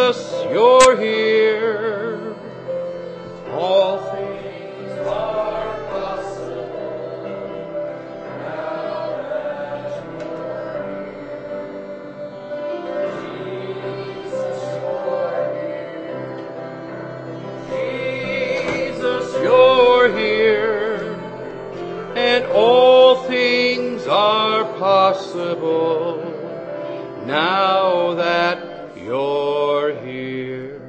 you're here. All things are possible now that you're here. Jesus, you're here. And all things are possible now that you're here.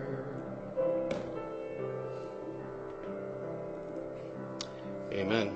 Amen.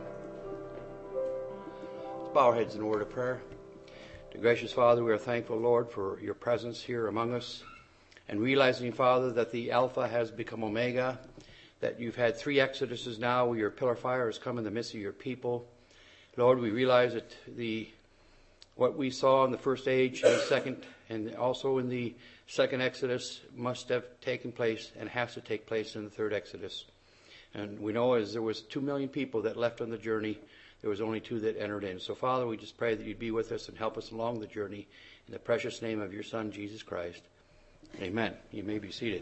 Let's bow our heads in a word of prayer. Dear gracious Father, we are thankful, Lord, for your presence here among us, and realizing, Father, that the Alpha has become Omega, that you've had 3 Exoduses now where your pillar fire has come in the midst of your people. Lord, we realize that what we saw in the first age and the second, and also in the second Exodus, must have taken place and has to take place in the third Exodus. And we know as there was 2 million people that left on the journey, there was only 2 that entered in. So Father, we just pray that you'd be with us and help us along the journey in the precious name of your Son, Jesus Christ. Amen. You may be seated.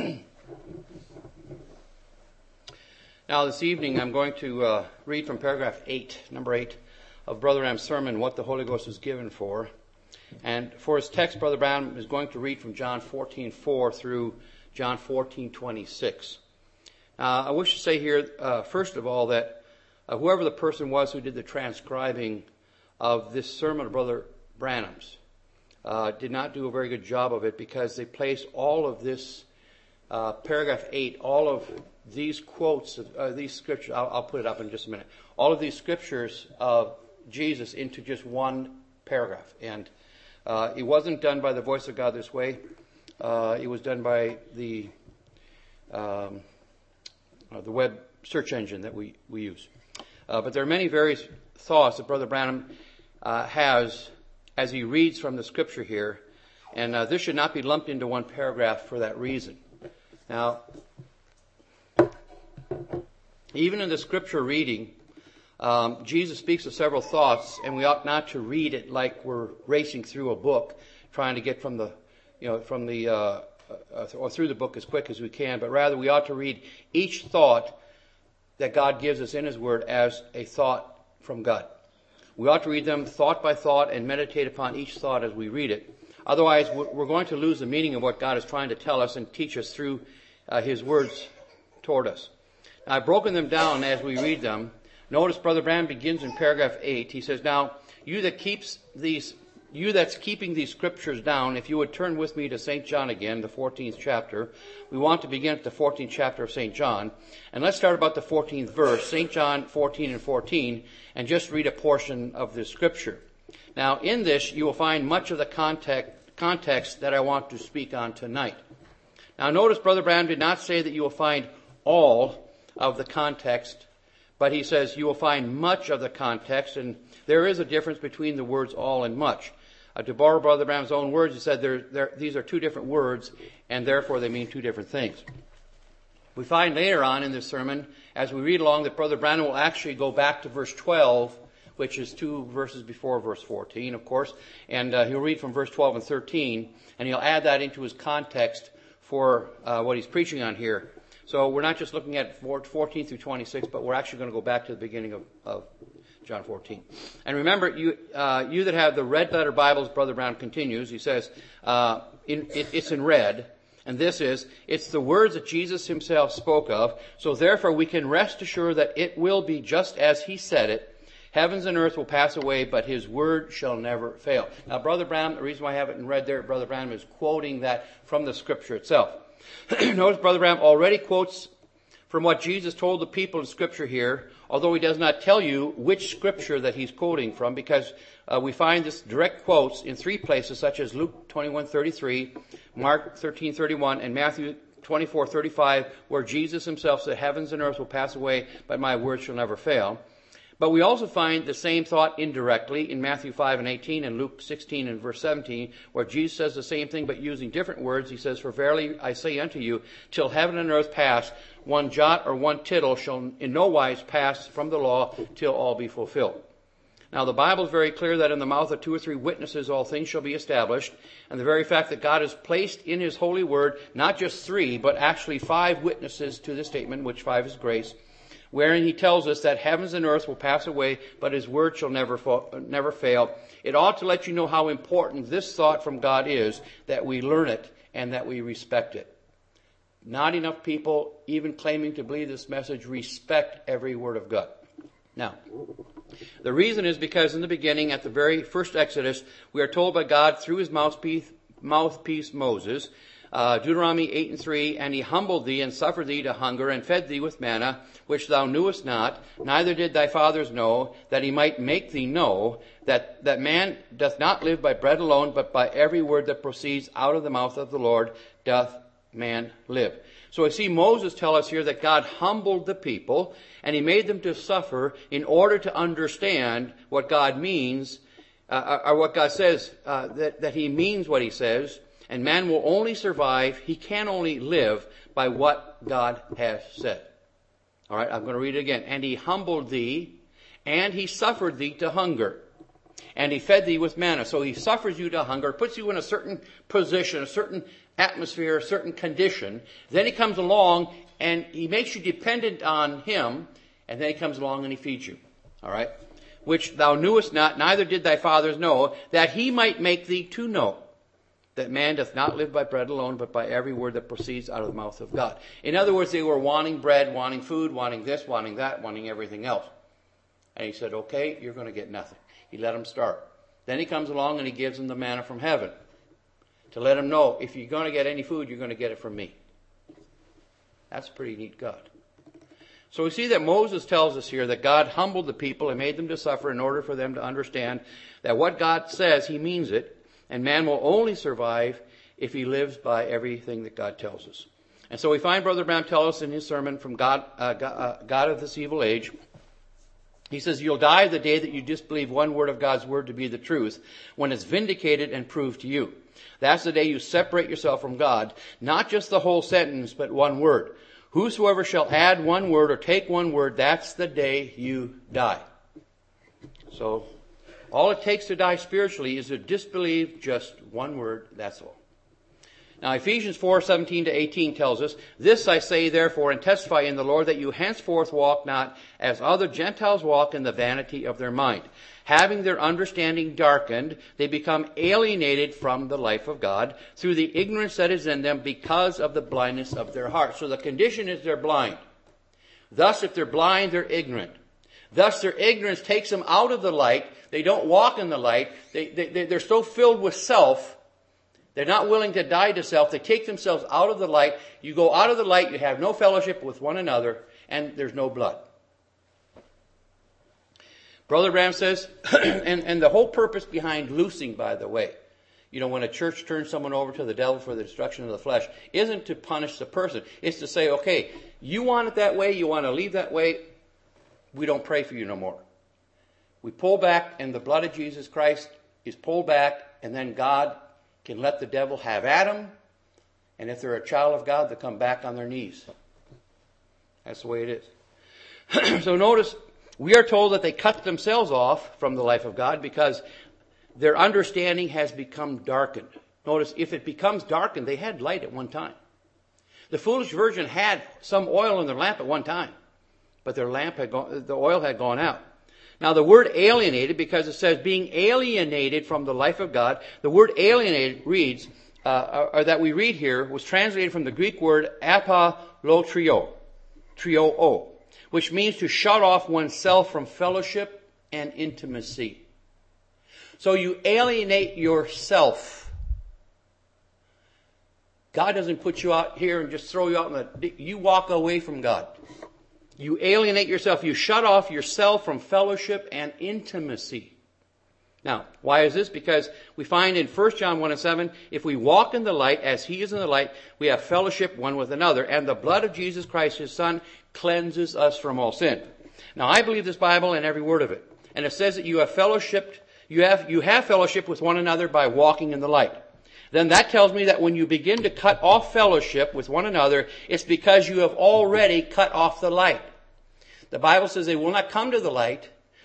Now this evening I'm going to read from paragraph 8, number 8, of Brother Branham's sermon, What the Holy Ghost is Given For. And for his text, Brother Branham is going to read from John 14:4 through John 14:26. I wish to say here, first of all, that whoever the person was who did the transcribing of this sermon of Brother Branham's did not do a very good job of it, because they placed all of this, paragraph 8, all of these quotes, these scriptures, I'll put it up in just a minute, all of these scriptures of Jesus into just one paragraph. And it wasn't done by the voice of God this way. It was done by the web search engine that we use. But there are many various thoughts that Brother Branham has as he reads from the scripture here, and this should not be lumped into one paragraph for that reason. Now, even in the scripture reading, Jesus speaks of several thoughts, and we ought not to read it like we're racing through a book, trying to get or through the book as quick as we can, but rather we ought to read each thought that God gives us in His Word as a thought from God. We ought to read them thought by thought and meditate upon each thought as we read it. Otherwise, we're going to lose the meaning of what God is trying to tell us and teach us through His words toward us. Now, I've broken them down as we read them. Notice Brother Branham begins in paragraph 8. He says, now, you that's keeping these scriptures down, if you would turn with me to St. John again, the 14th chapter. We want to begin at the 14th chapter of St. John. And let's start about the 14th verse, St. John 14:14, and just read a portion of this scripture. Now, in this, you will find much of the context that I want to speak on tonight. Now, notice Brother Branham did not say that you will find all of the context, but he says you will find much of the context, and there is a difference between the words all and much. To borrow Brother Branham's own words, he said these are 2 different words, and therefore they mean 2 different things. We find later on in this sermon, as we read along, that Brother Branham will actually go back to verse 12, which is 2 verses before verse 14, of course, and he'll read from verse 12 and 13, and he'll add that into his context for what he's preaching on here. So we're not just looking at 14 through 26, but we're actually going to go back to the beginning of John 14. And remember, you that have the red letter Bibles, Brother Branham continues. He says, it's in red. And it's the words that Jesus himself spoke of. So therefore we can rest assured that it will be just as he said it. Heavens and earth will pass away, but his word shall never fail. Now, Brother Branham, the reason why I have it in red there, Brother Branham is quoting that from the scripture itself. Notice Brother Branham already quotes from what Jesus told the people in scripture here, although he does not tell you which scripture that he's quoting from, because we find this direct quotes in 3 places, such as Luke 21:33, Mark 13:31, and Matthew 24:35, where Jesus himself said, heavens and earth will pass away, but my word shall never fail. But we also find the same thought indirectly in Matthew 5:18 and Luke 16 and verse 17, where Jesus says the same thing but using different words. He says, for verily I say unto you, till heaven and earth pass, one jot or one tittle shall in no wise pass from the law till all be fulfilled. Now, the Bible is very clear that in the mouth of 2 or 3 witnesses all things shall be established. And the very fact that God has placed in His holy word not just 3, but actually 5 witnesses to the statement, which 5 is grace, wherein He tells us that heavens and earth will pass away, but His word shall never fail. It ought to let you know how important this thought from God is, that we learn it and that we respect it. Not enough people, even claiming to believe this message, respect every word of God. Now, the reason is because in the beginning, at the very first Exodus, we are told by God through His mouthpiece Moses, Deuteronomy 8:3, and He humbled thee and suffered thee to hunger and fed thee with manna, which thou knewest not, neither did thy fathers know, that He might make thee know that man doth not live by bread alone, but by every word that proceeds out of the mouth of the Lord doth man live. So we see Moses tell us here that God humbled the people and He made them to suffer in order to understand what God means, or what God says, that He means what He says, and man will only survive, he can only live by what God has said. All right, I'm going to read it again. And He humbled thee, and He suffered thee to hunger, and He fed thee with manna. So He suffers you to hunger, puts you in a certain position, a certain atmosphere, a certain condition. Then He comes along and He makes you dependent on Him, and then He comes along and He feeds you. All right? Which thou knewest not, neither did thy fathers know, that He might make thee to know that man doth not live by bread alone, but by every word that proceeds out of the mouth of God. In other words, they were wanting bread, wanting food, wanting this, wanting that, wanting everything else. And He said, okay, you're going to get nothing. He let them start. Then He comes along and He gives them the manna from heaven, to let them know, if you're going to get any food, you're going to get it from me. That's a pretty neat God. So we see that Moses tells us here that God humbled the people and made them to suffer in order for them to understand that what God says, He means it, and man will only survive if he lives by everything that God tells us. And so we find Brother Branham tell us in his sermon from God of this evil age, he says, you'll die the day that you disbelieve one word of God's word to be the truth, when it's vindicated and proved to you. That's the day you separate yourself from God, not just the whole sentence, but one word. Whosoever shall add one word or take one word, that's the day you die. So, all it takes to die spiritually is to disbelieve just one word, that's all. Now, Ephesians 4:17-18 tells us, this I say therefore and testify in the Lord, that you henceforth walk not as other Gentiles walk in the vanity of their mind. Having their understanding darkened, they become alienated from the life of God through the ignorance that is in them because of the blindness of their heart. So the condition is they're blind. Thus, if they're blind, they're ignorant. Thus, their ignorance takes them out of the light. They don't walk in the light. They're so filled with self. They're not willing to die to self. They take themselves out of the light. You go out of the light, you have no fellowship with one another, and there's no blood. Brother Branham says, and the whole purpose behind loosing, by the way, when a church turns someone over to the devil for the destruction of the flesh, isn't to punish the person. It's to say, okay, you want it that way, you want to leave that way, we don't pray for you no more. We pull back, and the blood of Jesus Christ is pulled back, and then God can let the devil have Adam, and if they're a child of God, they'll come back on their knees. That's the way it is. So notice, we are told that they cut themselves off from the life of God because their understanding has become darkened. Notice, if it becomes darkened, they had light at one time. The foolish virgin had some oil in their lamp at one time, but their lamp had gone, the oil had gone out. Now the word alienated, because it says being alienated from the life of God, the word alienated reads, or that we read here, was translated from the Greek word apolotrio, trio-o, which means to shut off oneself from fellowship and intimacy. So you alienate yourself. God doesn't put you out here and just throw you out you walk away from God. You alienate yourself. You shut off yourself from fellowship and intimacy. Now, why is this? Because we find in 1 John 1:7, if we walk in the light as He is in the light, we have fellowship one with another, and the blood of Jesus Christ, His Son, cleanses us from all sin. Now, I believe this Bible and every word of it. And it says that you have fellowship with one another by walking in the light. Then that tells me that when you begin to cut off fellowship with one another, it's because you have already cut off the light. The Bible says they will not come to the light,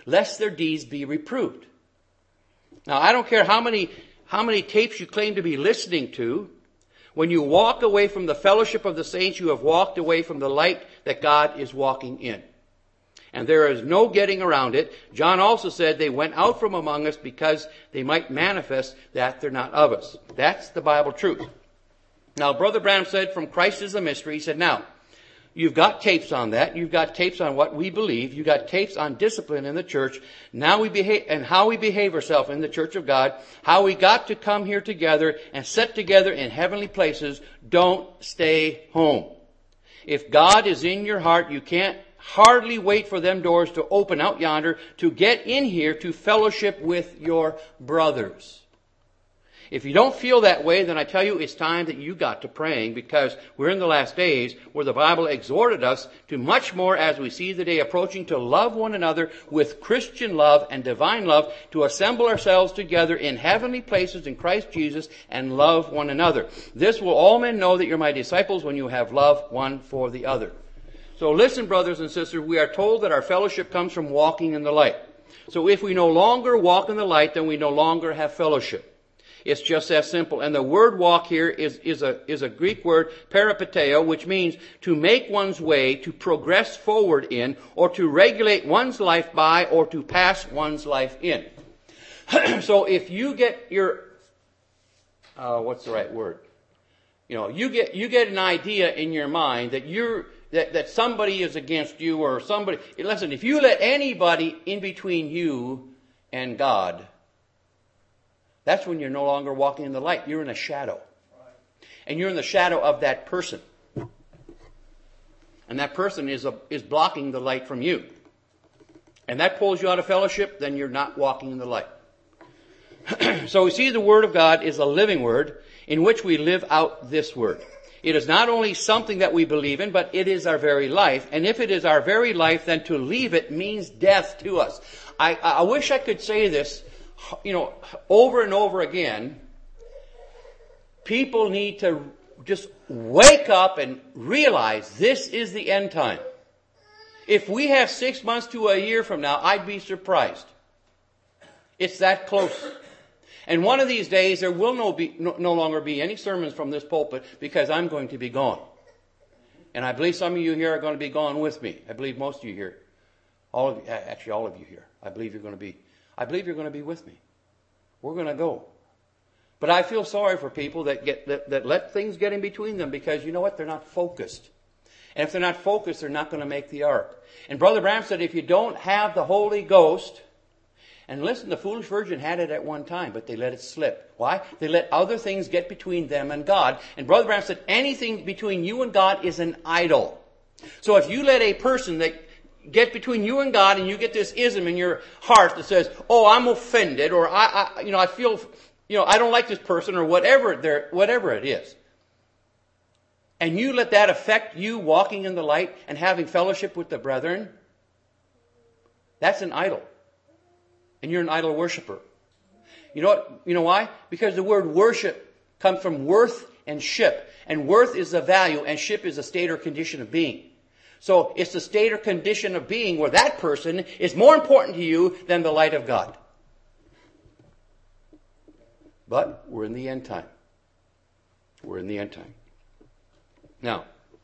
lest their deeds be reproved. Now, I don't care how many tapes you claim to be listening to. When you walk away from the fellowship of the saints, you have walked away from the light that God is walking in. And there is no getting around it. John also said they went out from among us because they might manifest that they're not of us. That's the Bible truth. Now, Brother Branham said, from Christ is a mystery. He said, now, you've got tapes on that. You've got tapes on what we believe. You've got tapes on discipline in the church. Now we behave, and how we behave ourselves in the church of God. How we got to come here together and set together in heavenly places. Don't stay home. If God is in your heart, you can't hardly wait for them doors to open out yonder to get in here to fellowship with your brothers. If you don't feel that way, then I tell you it's time that you got to praying, because we're in the last days where the Bible exhorted us to much more, as we see the day approaching, to love one another with Christian love and divine love, to assemble ourselves together in heavenly places in Christ Jesus and love one another. This will all men know that you're my disciples when you have love one for the other. So listen, brothers and sisters, we are told that our fellowship comes from walking in the light. So if we no longer walk in the light, then we no longer have fellowship. It's just that simple. And the word walk here is a Greek word, peripateo, which means to make one's way, to progress forward in, or to regulate one's life by, or to pass one's life in. So if you get your, what's the right word? You get an idea in your mind that that somebody is against you, or somebody. Listen, if you let anybody in between you and God, that's when you're no longer walking in the light. You're in a shadow. And you're in the shadow of that person. And that person is blocking the light from you. And that pulls you out of fellowship, then you're not walking in the light. So we see the Word of God is a living Word in which we live out this Word. It is not only something that we believe in, but it is our very life. And if it is our very life, then to leave it means death to us. I wish I could say this, over and over again. People need to just wake up and realize this is the end time. If we have 6 months to a year from now, I'd be surprised. It's that close. And one of these days, there will no longer be any sermons from this pulpit, because I'm going to be gone. And I believe some of you here are going to be gone with me. I believe most of you here, all of you here, I believe you're going to be with me. We're going to go. But I feel sorry for people that let things get in between them, because you know what? They're not focused. And if they're not focused, they're not going to make the ark. And Brother Branham said, if you don't have the Holy Ghost, and listen, the foolish virgin had it at one time, but they let it slip. Why? They let other things get between them and God. And Brother Branham said, anything between you and God is an idol. So if you let a person that get between you and God, and you get this ism in your heart that says, oh, I'm offended, or I feel, I don't like this person, or whatever it is. And you let that affect you walking in the light and having fellowship with the brethren, that's an idol. And you're an idol worshiper. You know what? You know why? Because the word worship comes from worth and ship. And worth is the value, and ship is a state or condition of being. So it's the state or condition of being where that person is more important to you than the light of God. But we're in the end time. We're in the end time. Now,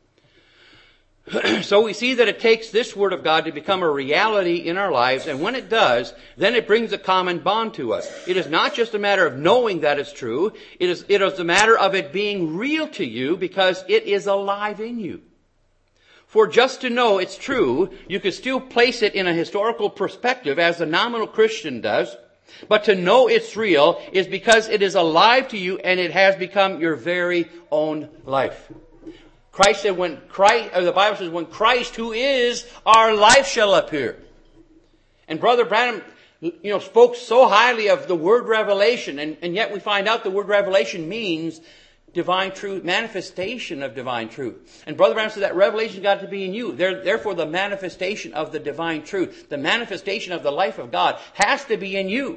so we see that it takes this Word of God to become a reality in our lives, and when it does, then it brings a common bond to us. It is not just a matter of knowing that it's true. It is a matter of it being real to you, because it is alive in you. For just to know it's true, you could still place it in a historical perspective, as the nominal Christian does. But to know it's real is because it is alive to you, and it has become your very own life. Christ said, the Bible says, when Christ, who is our life, shall appear. And Brother Branham, spoke so highly of the word revelation, and yet we find out the word revelation means divine truth, manifestation of divine truth. And Brother Branham said that revelation got to be in you. Therefore, the manifestation of the divine truth, the manifestation of the life of God, has to be in you.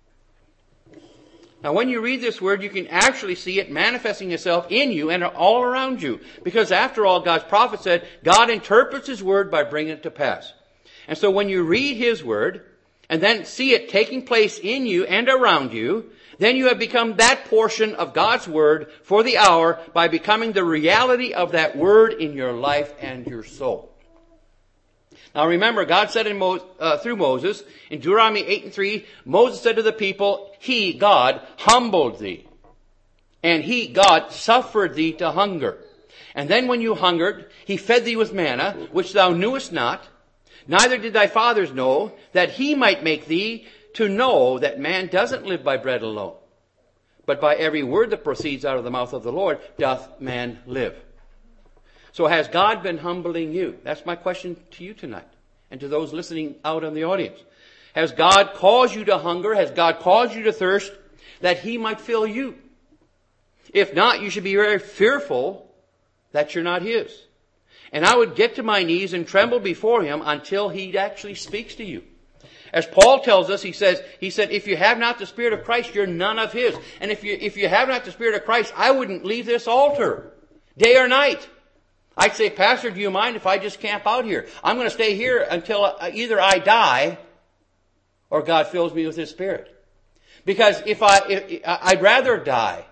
Now, when you read this word, you can actually see it manifesting itself in you and all around you. Because after all, God's prophet said, God interprets His word by bringing it to pass. And so when you read His word, and then see it taking place in you and around you, then you have become that portion of God's Word for the hour by becoming the reality of that Word in your life and your soul. Now remember, God said through Moses, in Deuteronomy 8:3, Moses said to the people, He, God, humbled thee. And He, God, suffered thee to hunger. And then when you hungered, He fed thee with manna, which thou knewest not, neither did thy fathers know, that He might make thee to know that man doesn't live by bread alone, but by every word that proceeds out of the mouth of the Lord doth man live. So has God been humbling you? That's my question to you tonight, and to those listening out in the audience. Has God caused you to hunger? Has God caused you to thirst that He might fill you? If not, you should be very fearful that you're not His. And I would get to my knees and tremble before Him until He actually speaks to you. As Paul tells us, he said, if you have not the Spirit of Christ, you're none of His. And if you have not the Spirit of Christ, I wouldn't leave this altar, day or night. I'd say, Pastor, do you mind if I just camp out here? I'm going to stay here until either I die or God fills me with His Spirit. Because I'd rather die.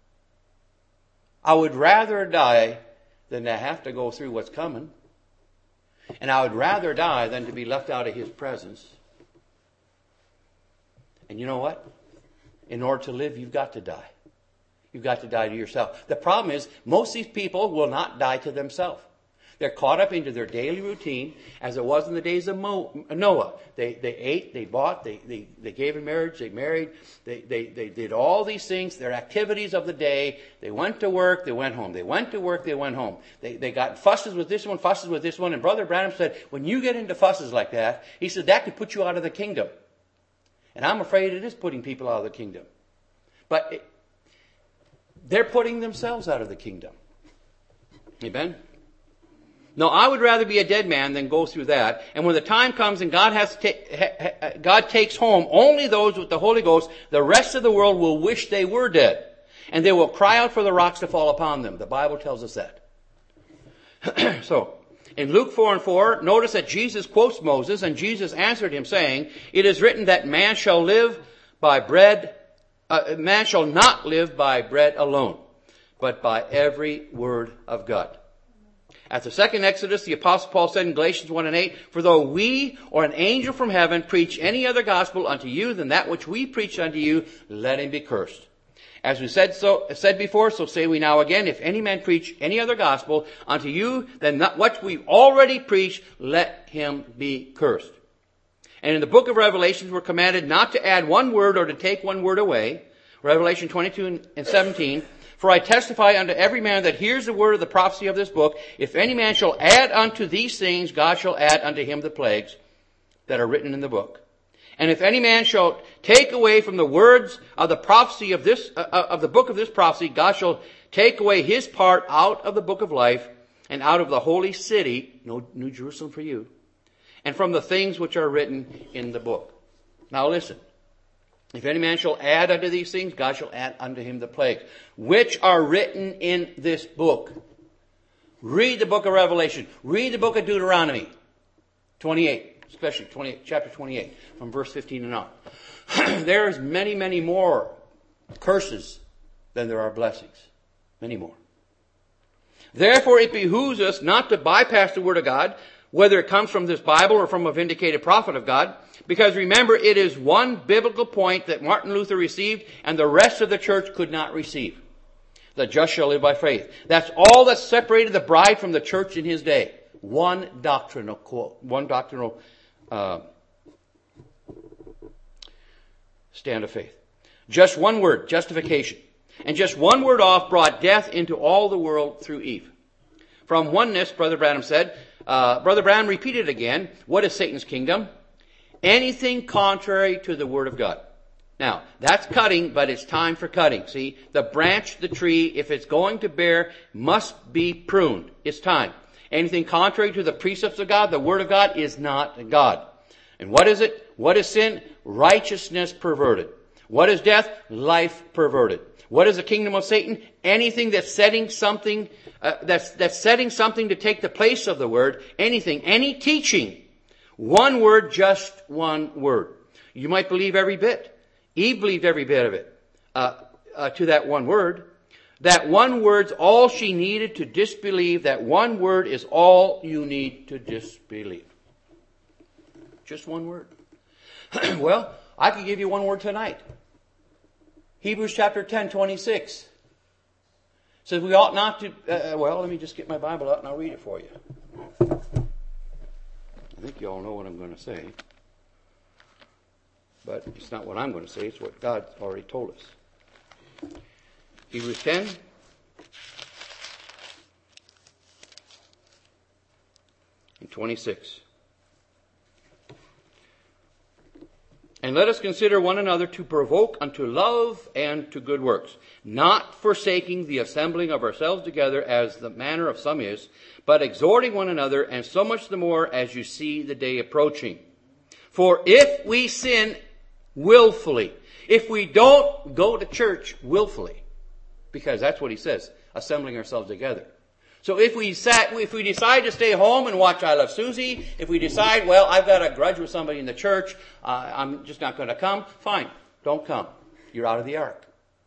I would rather die than to have to go through what's coming. And I would rather die than to be left out of His presence. And you know what? In order to live, you've got to die. You've got to die to yourself. The problem is, most of these people will not die to themselves. They're caught up into their daily routine, as it was in the days of Noah. They ate, they bought, they gave in marriage, they married, they did all these things, their activities of the day. They went to work, they went home. They went to work, they went home. They got fusses with this one. And Brother Branham said, when you get into fusses like that, he said, that could put you out of the kingdom. And I'm afraid it is putting people out of the kingdom. But they're putting themselves out of the kingdom. Amen? No, I would rather be a dead man than go through that. And when the time comes and God takes home only those with the Holy Ghost, the rest of the world will wish they were dead. And they will cry out for the rocks to fall upon them. The Bible tells us that. So, in Luke 4:4, notice that Jesus quotes Moses, and Jesus answered him, saying, "It is written that man shall not live by bread alone, but by every word of God." At the second Exodus, the Apostle Paul said in Galatians 1:8, "For though we or an angel from heaven preach any other gospel unto you than that which we preach unto you, let him be cursed." As we said before, so say we now again, if any man preach any other gospel unto you than what we've already preached, let him be cursed. And in the book of Revelation, we're commanded not to add one word or to take one word away. Revelation 22:17, "For I testify unto every man that hears the word of the prophecy of this book, if any man shall add unto these things, God shall add unto him the plagues that are written in the book. And if any man shall take away from the words of the prophecy of the book of this prophecy, God shall take away his part out of the book of life and out of the holy city," New Jerusalem for you, "and from the things which are written in the book." Now listen. "If any man shall add unto these things, God shall add unto him the plagues, which are written in this book." Read the book of Revelation. Read the book of Deuteronomy 28. Especially chapter 28, from verse 15 and on. There's many, many more curses than there are blessings. Many more. "Therefore it behooves us not to bypass the Word of God, whether it comes from this Bible or from a vindicated prophet of God, because remember, it is one biblical point that Martin Luther received and the rest of the church could not receive. The just shall live by faith. That's all that separated the bride from the church in his day. One doctrinal stand of faith. Just one word, justification. And just one word off brought death into all the world through Eve. From oneness, Brother Branham said, Brother Branham repeated again, what is Satan's kingdom? Anything contrary to the Word of God. Now, that's cutting, but it's time for cutting. See, the branch, the tree, if it's going to bear, must be pruned. It's time. Anything contrary to the precepts of God, the Word of God, is not God. And what is it? What is sin? Righteousness perverted. What is death? Life perverted. What is the kingdom of Satan? Anything that's setting something, that's setting something to take the place of the Word. Anything, any teaching. One word, just one word. You might believe every bit. Eve believed every bit of it to that one word. That one word's all she needed to disbelieve. That one word is all you need to disbelieve. Just one word. Well, I could give you one word tonight. Hebrews chapter 10:26 says we ought not to... well, let me just get my Bible out and I'll read it for you. I think you all know what I'm going to say. But it's not what I'm going to say. It's what God already told us. Hebrews 10. And 26. And let us consider one another to provoke unto love and to good works, not forsaking the assembling of ourselves together as the manner of some is, but exhorting one another, and so much the more as you see the day approaching. For if we sin willfully, if we don't go to church willfully, because that's what he says, assembling ourselves together. So if we decide to stay home and watch I Love Susie, if we decide, well, I've got a grudge with somebody in the church, I'm just not going to come, fine, don't come. You're out of the ark.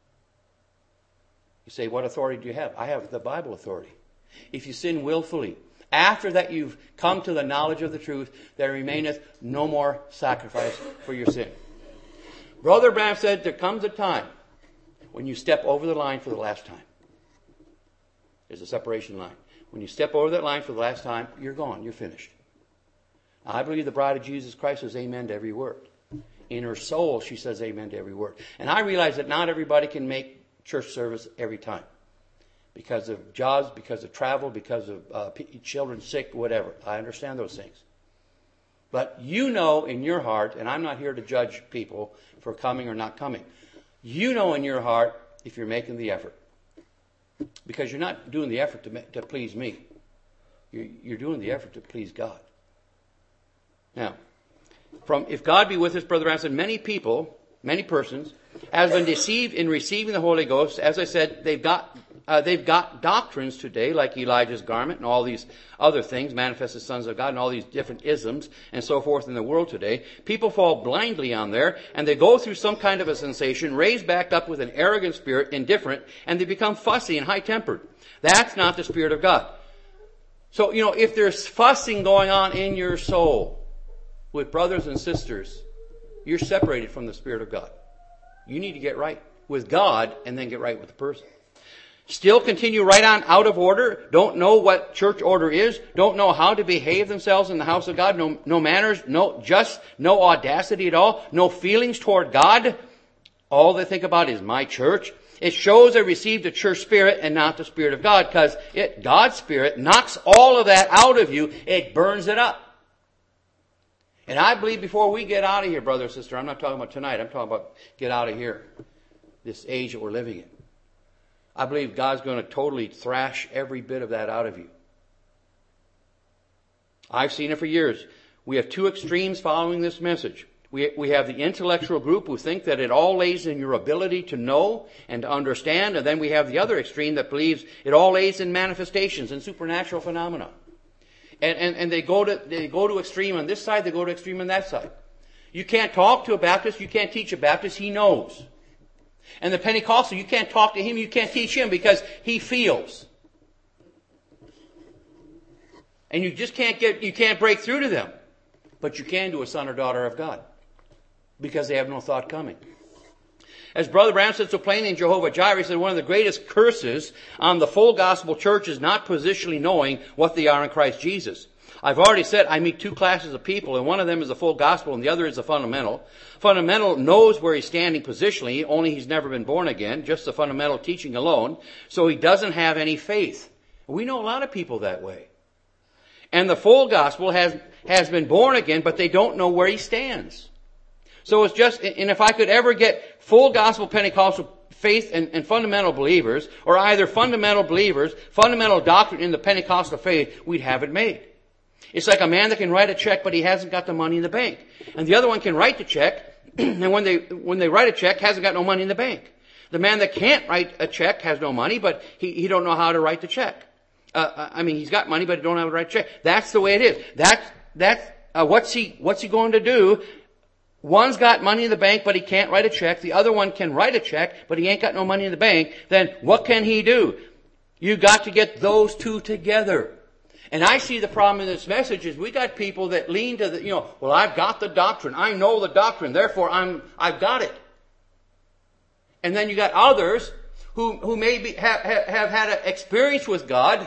You say, what authority do you have? I have the Bible authority. If you sin willfully, after that you've come to the knowledge of the truth, there remaineth no more sacrifice for your sin. Brother Branham said there comes a time when you step over the line for the last time. There's a separation line. When you step over that line for the last time, you're gone. You're finished. Now, I believe the bride of Jesus Christ says amen to every word. In her soul, she says amen to every word. And I realize that not everybody can make church service every time. Because of jobs, because of travel, because of children sick, whatever. I understand those things. But you know in your heart, and I'm not here to judge people for coming or not coming. You know in your heart if you're making the effort. Because you're not doing the effort to please me. You're doing the effort to please God. Now, if God be with us, Brother Branham said, many persons, have been deceived in receiving the Holy Ghost. As I said, they've got doctrines today, like Elijah's garment and all these other things, manifested sons of God and all these different isms and so forth in the world today. People fall blindly on there, and they go through some kind of a sensation, raised back up with an arrogant spirit, indifferent, and they become fussy and high-tempered. That's not the Spirit of God. So, if there's fussing going on in your soul with brothers and sisters, you're separated from the Spirit of God. You need to get right with God and then get right with the person. Still continue right on out of order. Don't know what church order is. Don't know how to behave themselves in the house of God. No manners. No audacity at all. No feelings toward God. All they think about is my church. It shows they received a church spirit and not the Spirit of God, because God's Spirit knocks all of that out of you. It burns it up. And I believe before we get out of here, brother and sister, I'm not talking about tonight. I'm talking about get out of here. This age that we're living in. I believe God's going to totally thrash every bit of that out of you. I've seen it for years. We have two extremes following this message. We have the intellectual group who think that it all lays in your ability to know and to understand. And then we have the other extreme that believes it all lays in manifestations and supernatural phenomena. And they go to extreme on this side, they go to extreme on that side. You can't talk to a Baptist, you can't teach a Baptist, he knows. And the Pentecostal, you can't talk to him, you can't teach him because he feels. And you can't break through to them. But you can to a son or daughter of God. Because they have no thought coming. As Brother Branham said so plainly in Jehovah Jireh, he said one of the greatest curses on the full gospel church is not positionally knowing what they are in Christ Jesus. I've already said I meet two classes of people, and one of them is the full gospel and the other is the fundamental. Fundamental knows where he's standing positionally, only he's never been born again, just the fundamental teaching alone, so he doesn't have any faith. We know a lot of people that way. And the full gospel has been born again, but they don't know where he stands. So it's just, and if I could ever get full gospel Pentecostal faith and fundamental believers, or either fundamental believers, fundamental doctrine in the Pentecostal faith, we'd have it made. It's like a man that can write a check, but he hasn't got the money in the bank. And the other one can write the check, and when they write a check, hasn't got no money in the bank. The man that can't write a check has no money, but he don't know how to write the check. He's got money, but he don't know how to write a check. That's the way it is. What's he going to do? one's got money in the bank, but he can't write a check. The other one can write a check, but he ain't got no money in the bank. Then what can he do? You got to get those two together. And I see the problem in this message is we got people that lean to the, well, I've got the doctrine. I know the doctrine. Therefore, I've got it. And then you got others who maybe have had an experience with God,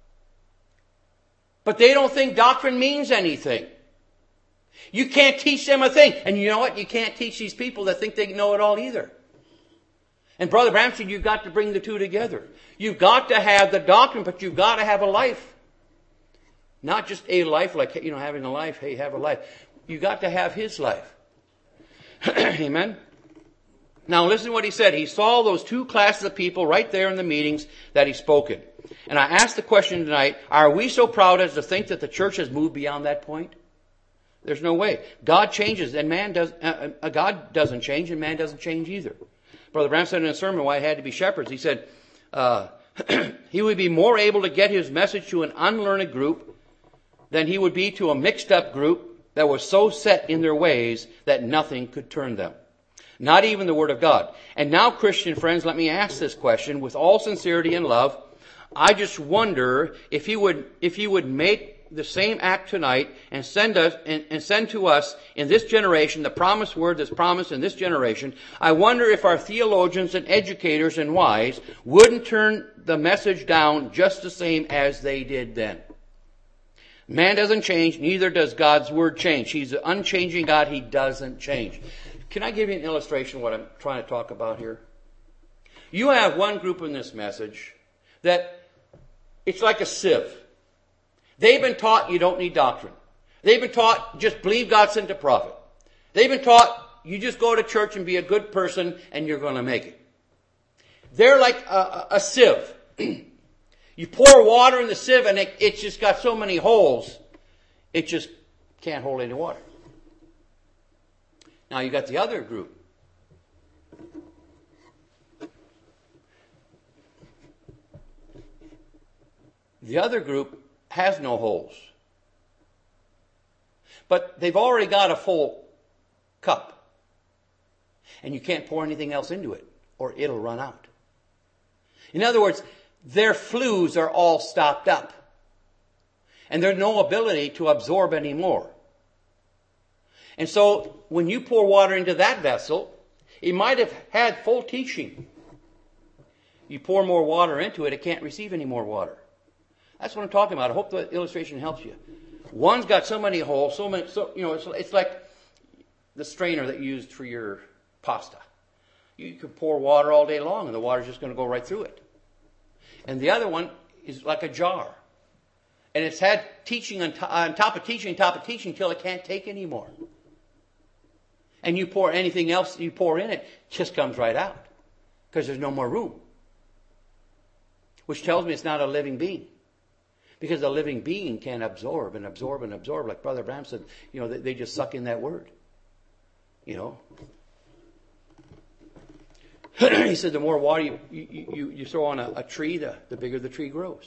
but they don't think doctrine means anything. You can't teach them a thing. And you know what? You can't teach these people that think they know it all either. And Brother Branham said, you've got to bring the two together. You've got to have the doctrine, but you've got to have a life. Not just a life like, having a life, hey, have a life. You've got to have his life. Amen? Now listen to what he said. He saw those two classes of people right there in the meetings that he spoke in. And I asked the question tonight, are we so proud as to think that the church has moved beyond that point? There's no way. God changes and God doesn't change and man doesn't change either. Brother Branham said in a sermon why it had to be shepherds. He said, he would be more able to get his message to an unlearned group than he would be to a mixed up group that was so set in their ways that nothing could turn them. Not even the Word of God. And now, Christian friends, let me ask this question with all sincerity and love. I just wonder if you would make the same act tonight and send to us in this generation the promised word that's promised in this generation. I wonder if our theologians and educators and wise wouldn't turn the message down just the same as they did then. Man doesn't change, neither does God's word change. He's an unchanging God. He doesn't change. Can I give you an illustration of what I'm trying to talk about here? You have one group in this message that it's like a sieve. They've been taught you don't need doctrine. They've been taught just believe God sent a prophet. They've been taught you just go to church and be a good person and you're going to make it. They're like a sieve. You pour water in the sieve and it's just got so many holes, it just can't hold any water. Now you got the other group. The other group has no holes. But they've already got a full cup. And you can't pour anything else into it or it'll run out. In other words, their flues are all stopped up. And there's no ability to absorb any more. And so when you pour water into that vessel, it might have had full teaching. You pour more water into it, it can't receive any more water. That's what I'm talking about. I hope the illustration helps you. One's got so many holes, it's like the strainer that you used for your pasta. You could pour water all day long and the water's just going to go right through it. And the other one is like a jar. And it's had teaching on top of teaching until it can't take anymore. And you pour anything else you pour in it, just comes right out. Because there's no more room. Which tells me it's not a living being. Because a living being can absorb and absorb and absorb. Like Brother Branham said, they just suck in that word. He said the more water you throw on a tree, the bigger the tree grows.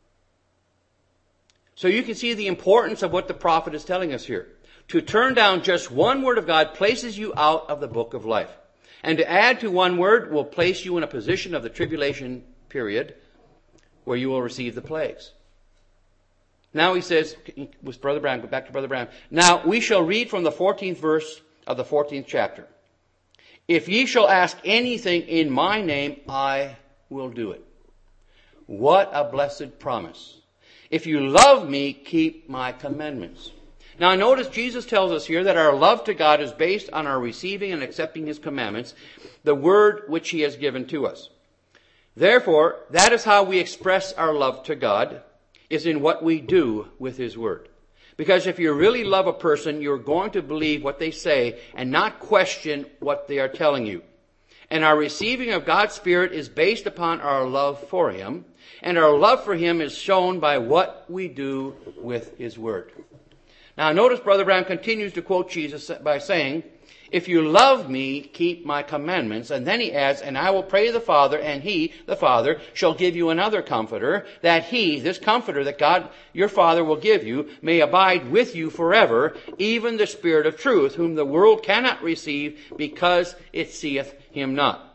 So you can see the importance of what the prophet is telling us here. To turn down just one word of God places you out of the book of life. And to add to one word will place you in a position of the tribulation period where you will receive the plagues. Now he says, with Brother Branham, go back to Brother Branham. Now we shall read from the 14th verse of the 14th chapter. If ye shall ask anything in my name, I will do it. What a blessed promise. If you love me, keep my commandments. Now notice Jesus tells us here that our love to God is based on our receiving and accepting his commandments, the word which he has given to us. Therefore, that is how we express our love to God, is in what we do with his word. Because if you really love a person, you're going to believe what they say and not question what they are telling you. And our receiving of God's Spirit is based upon our love for him. And our love for him is shown by what we do with his word. Now notice Brother Branham continues to quote Jesus by saying, If you love me, keep my commandments. And then he adds, and I will pray to the Father, and he, the Father, shall give you another comforter, that he, this comforter that God, your Father, will give you, may abide with you forever, even the Spirit of truth, whom the world cannot receive, because it seeth him not.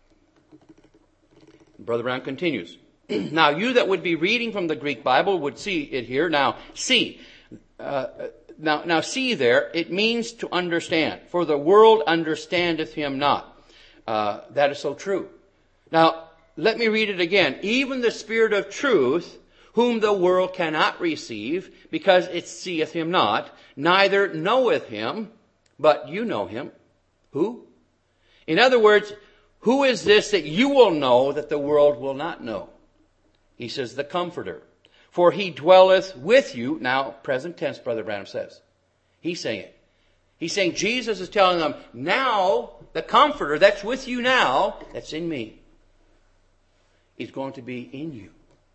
Brother Brown continues. Now, you that would be reading from the Greek Bible would see it here. Now, see. Now see there, it means to understand. For the world understandeth him not. That is so true. Now, let me read it again. Even the Spirit of truth, whom the world cannot receive, because it seeth him not, neither knoweth him, but you know him. Who? In other words, who is this that you will know that the world will not know? He says, the Comforter. For he dwelleth with you. Now, present tense, Brother Branham says. He's saying it. He's saying Jesus is telling them, now, the Comforter that's with you now, that's in me, is going to be in you.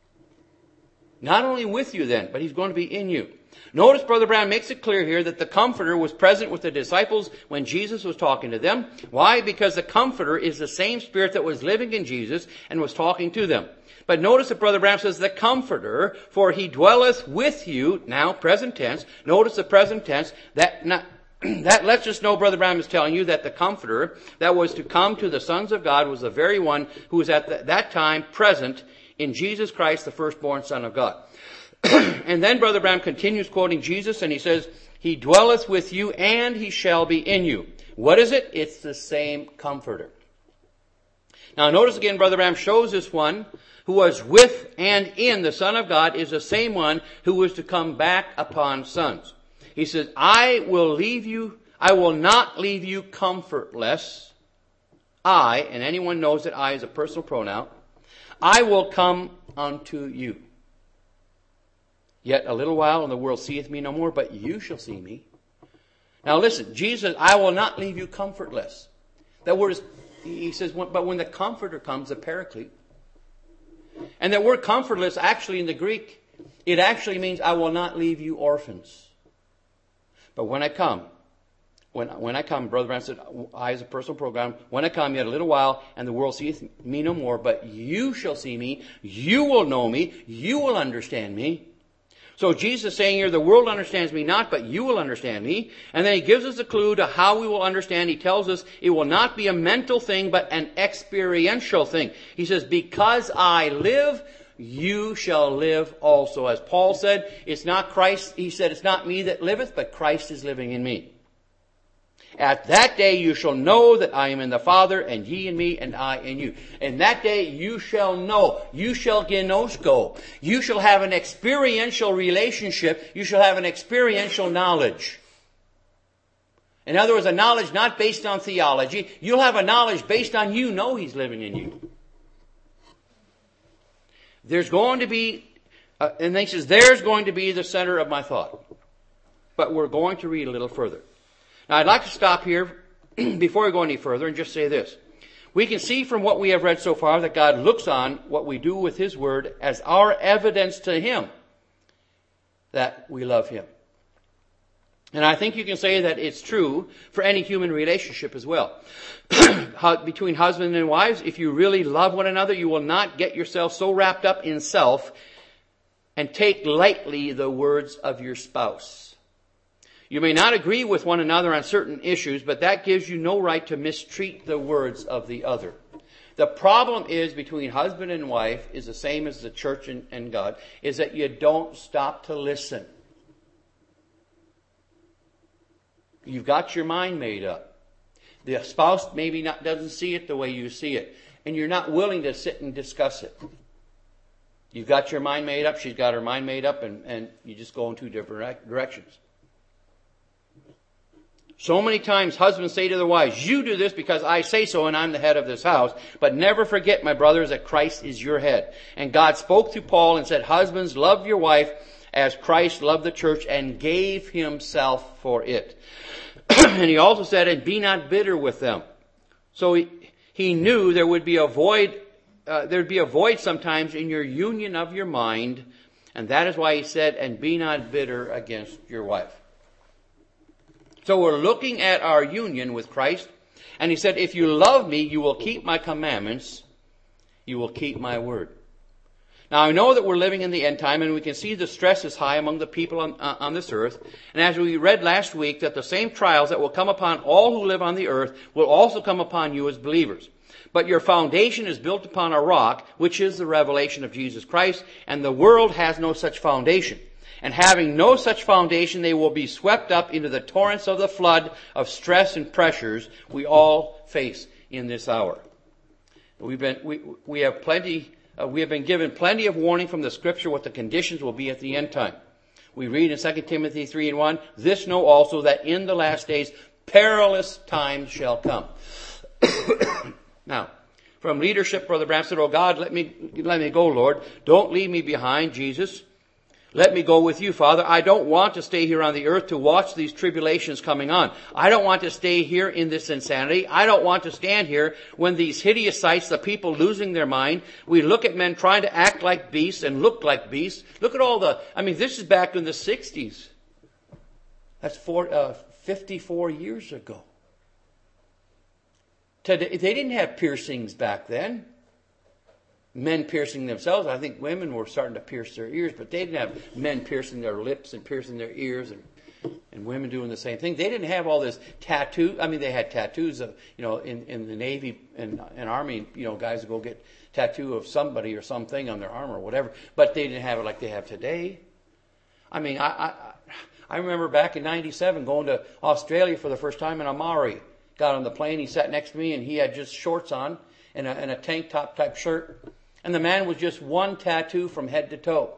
Not only with you then, but he's going to be in you. Notice Brother Brown makes it clear here that the Comforter was present with the disciples when Jesus was talking to them. Why? Because the Comforter is the same Spirit that was living in Jesus and was talking to them. But notice that Brother Brown says the Comforter, for he dwelleth with you, now present tense. Notice the present tense. That lets us know Brother Brown is telling you that the Comforter that was to come to the sons of God was the very one who was at that time present in Jesus Christ, the firstborn Son of God. And then Brother Brown continues quoting Jesus, and he says, he dwelleth with you, and he shall be in you. What is it? It's the same Comforter. Now notice again, Brother Brown shows this one who was with and in the Son of God is the same one who was to come back upon sons. He says, I will not leave you comfortless. I, and anyone knows that I is a personal pronoun, I will come unto you. Yet a little while, and the world seeth me no more, but you shall see me. Now listen, Jesus, I will not leave you comfortless. That word is, he says, but when the Comforter comes, the Paraclete. And that word comfortless, actually in the Greek, it actually means I will not leave you orphans. But when I come, Brother Brown said, I as a personal program, when I come yet a little while, and the world seeth me no more, but you shall see me, you will know me, you will understand me. So Jesus is saying here, the world understands me not, but you will understand me. And then he gives us a clue to how we will understand. He tells us it will not be a mental thing, but an experiential thing. He says, because I live, you shall live also. As Paul said, it's not Christ. He said, it's not me that liveth, but Christ is living in me. At that day you shall know that I am in the Father, and ye in me, and I in you. And that day you shall know. You shall gnosko. You shall have an experiential relationship. You shall have an experiential knowledge. In other words, a knowledge not based on theology. You'll have a knowledge based on you know He's living in you. There's going to be, and then he says, there's going to be the center of my thought. But we're going to read a little further. Now, I'd like to stop here before we go any further and just say this. We can see from what we have read so far that God looks on what we do with His Word as our evidence to Him that we love Him. And I think you can say that it's true for any human relationship as well. Between husband and wives, if you really love one another, you will not get yourself so wrapped up in self and take lightly the words of your spouse. You may not agree with one another on certain issues, but that gives you no right to mistreat the words of the other. The problem is between husband and wife is the same as the church and God, is that you don't stop to listen. You've got your mind made up. The spouse maybe doesn't see it the way you see it, and you're not willing to sit and discuss it. You've got your mind made up, she's got her mind made up, and you just go in two different directions. So many times husbands say to their wives, you do this because I say so and I'm the head of this house. But never forget, my brothers, that Christ is your head. And God spoke to Paul and said, husbands, love your wife as Christ loved the church and gave Himself for it. And He also said, and be not bitter with them. So he knew there would be a void, there'd be a void sometimes in your union of your mind. And that is why He said, and be not bitter against your wife. So we're looking at our union with Christ. And he said, if you love me, you will keep my commandments. You will keep my word. Now, I know that we're living in the end time, and we can see the stress is high among the people on this earth. And as we read last week, that the same trials that will come upon all who live on the earth will also come upon you as believers. But your foundation is built upon a rock, which is the revelation of Jesus Christ, and the world has no such foundation. And having no such foundation, they will be swept up into the torrents of the flood of stress and pressures we all face in this hour. We have been given plenty of warning from the Scripture what the conditions will be at the end time. We read in 2 Timothy 3:1, this know also that in the last days perilous times shall come. Now, from leadership, Brother Branham said, oh God, let me go, Lord. Don't leave me behind, Jesus. Let me go with you, Father. I don't want to stay here on the earth to watch these tribulations coming on. I don't want to stay here in this insanity. I don't want to stand here when these hideous sights, the people losing their mind. We look at men trying to act like beasts and look like beasts. Look at this is back in the 60s. That's 54 years ago. Today, they didn't have piercings back then. Men piercing themselves. I think women were starting to pierce their ears, but they didn't have men piercing their lips and piercing their ears and women doing the same thing. They didn't have all this tattoo. I mean, they had tattoos of, in the Navy and Army, guys would go get tattoo of somebody or something on their arm or whatever, but they didn't have it like they have today. I mean, I remember back in 97 going to Australia for the first time in a Maori. Got on the plane, he sat next to me and he had just shorts on and a tank top type shirt. And the man was just one tattoo from head to toe.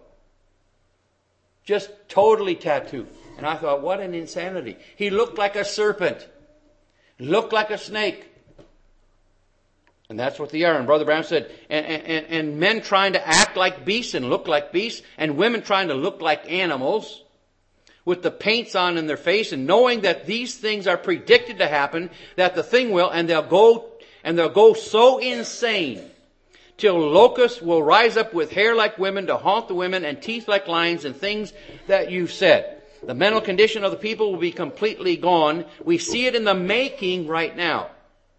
Just totally tattooed. And I thought, what an insanity. He looked like a serpent. Looked like a snake. And that's what they are. And Brother Branham said, and men trying to act like beasts and look like beasts, and women trying to look like animals, with the paints on in their face, and knowing that these things are predicted to happen, that the thing will, and they'll go so insane till locusts will rise up with hair like women to haunt the women and teeth like lions and things that you've said. The mental condition of the people will be completely gone. We see it in the making right now.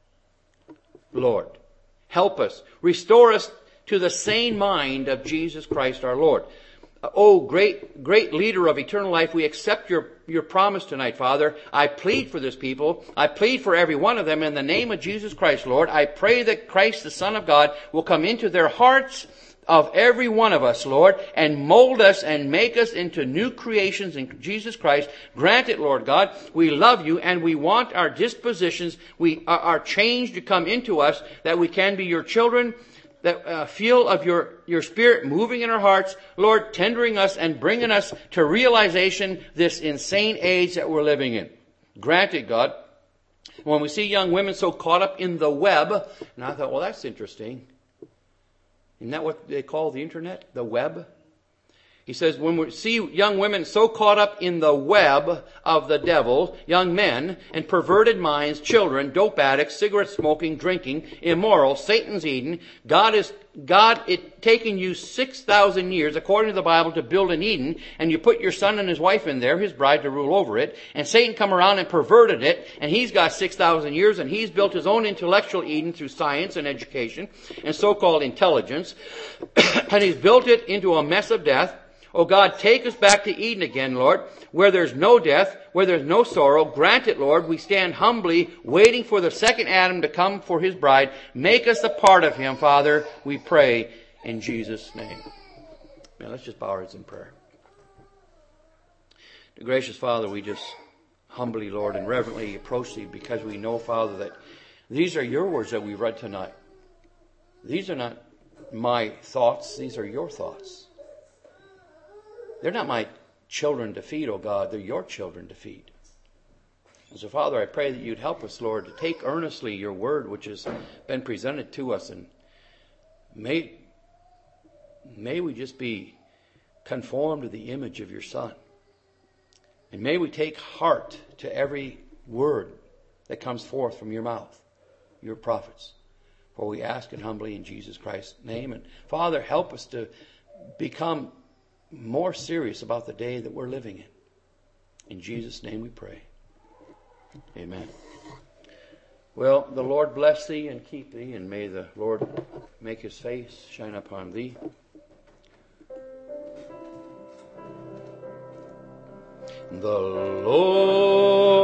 Lord, help us. Restore us to the sane mind of Jesus Christ our Lord. Oh, great leader of eternal life, we accept your promise tonight, Father. I plead for this people. I plead for every one of them in the name of Jesus Christ, Lord. I pray that Christ, the Son of God, will come into their hearts of every one of us, Lord, and mold us and make us into new creations in Jesus Christ. Grant it, Lord God. We love you and we want our dispositions, our change to come into us, that we can be your children, that feel of your Spirit moving in our hearts, Lord, tendering us and bringing us to realization this insane age that we're living in. Grant it, God. When we see young women so caught up in the web, and I thought, well, that's interesting. Isn't that what they call the internet? The web? He says, when we see young women so caught up in the web of the devil, young men and perverted minds, children, dope addicts, cigarette smoking, drinking, immoral, Satan's Eden, it taking you 6,000 years, according to the Bible, to build an Eden, and you put your son and his wife in there, his bride, to rule over it, and Satan come around and perverted it, and he's got 6,000 years, and he's built his own intellectual Eden through science and education and so-called intelligence, and he's built it into a mess of death. Oh God, take us back to Eden again, Lord, where there's no death, where there's no sorrow. Grant it, Lord. We stand humbly, waiting for the second Adam to come for his bride. Make us a part of him, Father, we pray in Jesus' name. Now, let's just bow our heads in prayer. Dear gracious Father, we just humbly, Lord, and reverently approach thee, because we know, Father, that these are your words that we read tonight. These are not my thoughts. These are your thoughts. They're not my children to feed, oh God. They're your children to feed. And so, Father, I pray that you'd help us, Lord, to take earnestly your word, which has been presented to us. And may we just be conformed to the image of your Son. And may we take heart to every word that comes forth from your mouth, your prophets. For we ask it humbly in Jesus Christ's name. And Father, help us to become more serious about the day that we're living in. In Jesus' name we pray. Amen. Well, the Lord bless thee and keep thee, and may the Lord make his face shine upon thee. The Lord